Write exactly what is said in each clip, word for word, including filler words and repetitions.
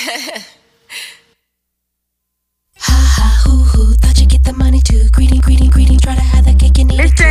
Ha ha hoo hoo, thought you get the money too. Greeting, greeting, greeting, try to have that cake and eat it too.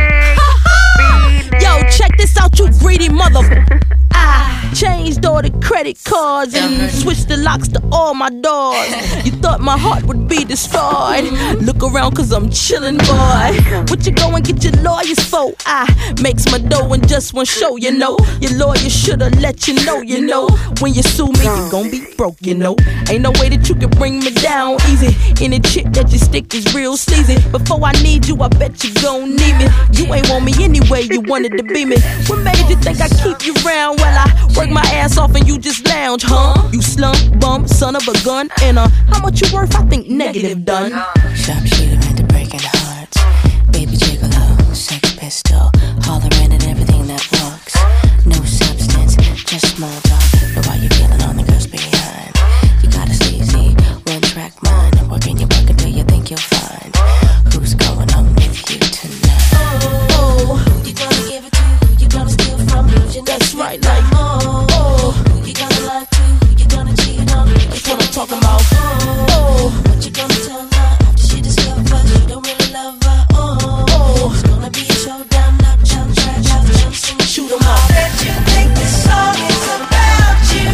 Yo, check this out, you greedy mother. I changed all the credit cards and switched the locks to all my doors. You thought my heart would be destroyed. Look around cause I'm chillin', boy. What you go and get your lawyers for? I makes my dough in just one show, you know. Your lawyer shoulda let you know, you know. When you sue me, you gon' be broke, you know. Ain't no way that you can bring me down easy. Any chick that you stick is real sleazy. Before I need you, I bet you gon' need me. You ain't want me anyway, you wanted to be me. What made you think I keep you round while I work my ass off and you just lounge, huh? You slump, bum, son of a gun. And uh, how much you worth? I think negative done. Sharpshooter into breaking hearts. Baby gigolo, sex pistol. Hollering at everything that walks. No substance, just small talk. Know why you feeling on the girls behind. You got a sleazy, one track mind. Working your work until you think you'll find who's going on with you tonight. Oh, who you gonna give it to? Who you gonna steal from? Who's your that's right, like, oh, oh, who you gonna lie to? Who you gonna cheat on? That's what I'm talking about. Oh, what you gonna tell her after she discovers you don't really love her? Oh, oh, it's gonna be a showdown, knock down, track out, jump, sing, shoot 'em up. I bet you think this song is about you.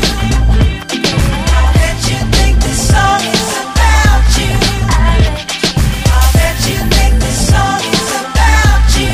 I bet you think this song is about you. I bet you think this song is about you.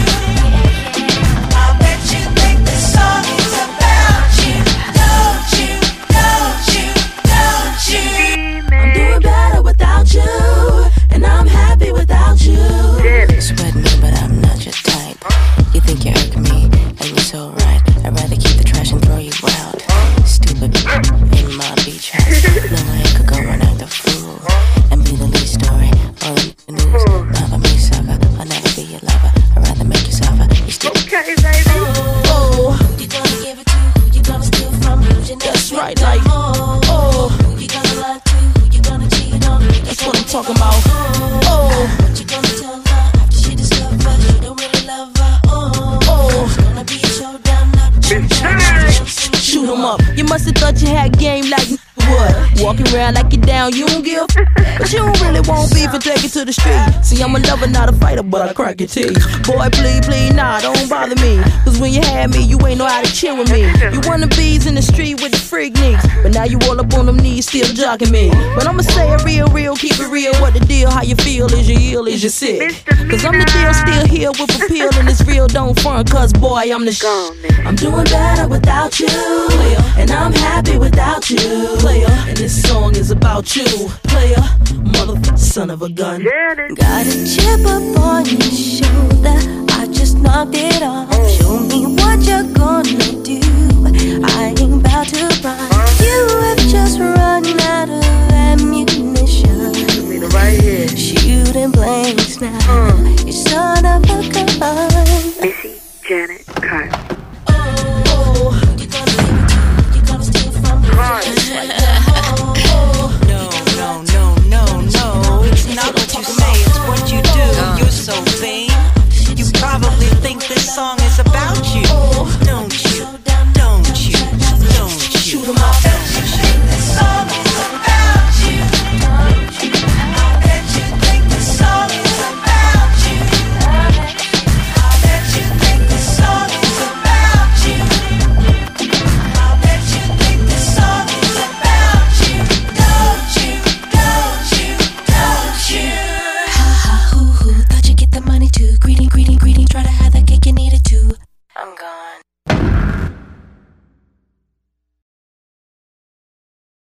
I bet you think this song is about you. Don't you, don't you, don't you? I'm doing better without you, and I'm happy without you. Sweat me, but I'm not your type. You think you irk me, and you're so right. I'd rather keep the trash and throw you out. Stupid in my beach house. No, I could go and act a fool and be the lead story all in the news. Never me, sucker. I'll never be your lover. I'd rather make you suffer. You stupid. Okay, baby. Oh, who you gonna give it to? Who you gonna steal from? Who's your that's next right, like, oh, oh, who you gonna lie to? Who you gonna cheat on? that's what I'm talking about. Oh, what you gonna tell her after she discovers you don't really love her? Oh, oh, it's gonna be a showdown, not jump, jump, jump, sing, shoot 'em up. You must've thought you had game like what? Walking around like you down, you don't give a f- but you don't really want beef and take it to the street. See, I'm a lover, not a fighter, but I crack your teeth. Boy, please, please, nah, don't bother me. Cause when you had me, you ain't know how to chill with me. You wanna bees in the street with the freakniks, but now you all up on them knees, still jogging me. But I'ma say it real, real, keep it real. What the deal? How you feel? Is you ill? Is you sick? Cause I'm the deal, still here with appeal, and it's real, don't front. Cause boy, I'm the sh. I'm doing better without you, and I'm happy without you. And this song is about you, player, motherfucker, son of a gun. Got a chip up on your shoulder, I just knocked it off. Show me what you're gonna do. I